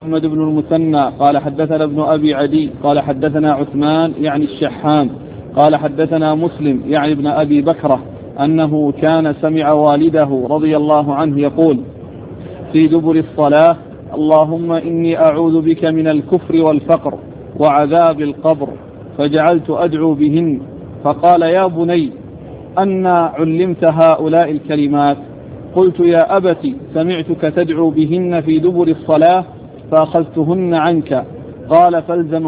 محمد بن المثنى قال حدثنا ابن أبي عدي قال حدثنا عثمان يعني الشحام قال حدثنا مسلم يعني ابن أبي بكرة أنه كان سمع والده رضي الله عنه يقول في دبر الصلاة: اللهم إني أعوذ بك من الكفر والفقر وعذاب القبر، فجعلت أدعو بهن. فقال: يا بني، أنا علمت هؤلاء الكلمات؟ قلت: يا أبت، سمعتك تدعو بهن في دبر الصلاة فأخذتهن عنك. قال: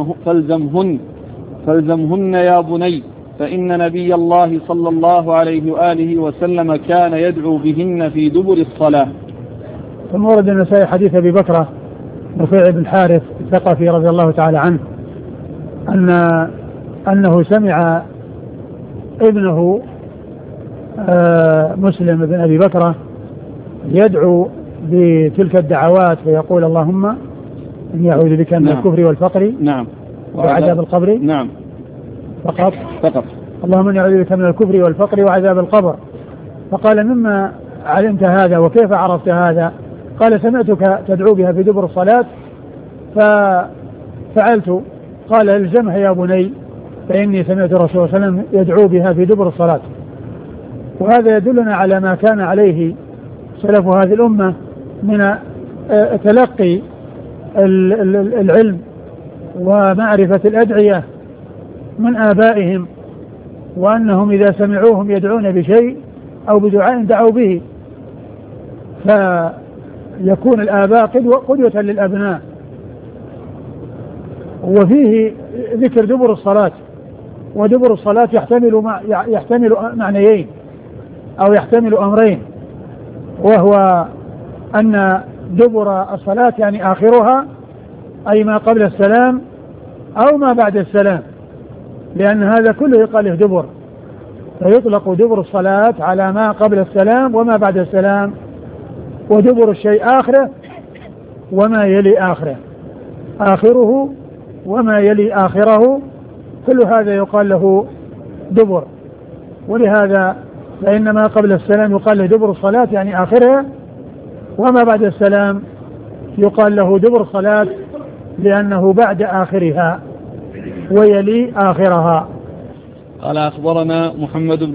فالزمهن يا بني، فإن نبي الله صلى الله عليه وآله وسلم كان يدعو بهن في دبر الصلاة. ثم ورد النسائي حديث أبي بكرة رفيع بن حارث الثقفي رضي الله تعالى عنه أنه سمع ابنه مسلم بن أبي بكرة يدعو بتلك الدعوات فيقول: اللهم إني أعوذ بك من الكفر والفقر وعذاب القبر. فقط اللهم إني أعوذ بك من الكفر والفقر وعذاب القبر. فقال: مما علمت هذا وكيف عرفت هذا؟ قال: سمعتك تدعو بها في دبر الصلاة ففعلت. قال: الزمها يا بني، فإني سمعت الرسول صلى الله عليه وسلم يدعو بها في دبر الصلاة. وهذا يدلنا على ما كان عليه سلف هذه الأمة من تلقي العلم ومعرفة الأدعية من آبائهم، وأنهم إذا سمعوهم يدعون بشيء أو بدعاء دعوا به، فيكون الآباء قدوة للأبناء. وفيه ذكر دبر الصلاة، ودبر الصلاة يحتمل معنيين أو يحتمل أمرين، وهو أن دبر الصلاة يعني آخرها، أي ما قبل السلام أو ما بعد السلام، لأن هذا كله يقال له دبر، فيطلق دبر الصلاة على ما قبل السلام وما بعد السلام، ودبر الشيء آخره وما يلي آخره، آخره وما يلي آخره، كل هذا يقال له دبر. ولهذا فإن ما قبل السلام يقال له دبر الصلاة يعني آخرها، وما بعد السلام يقال له دبر الصلاة لأنه بعد آخرها ويلي آخرها. قال: أخبرنا محمد بن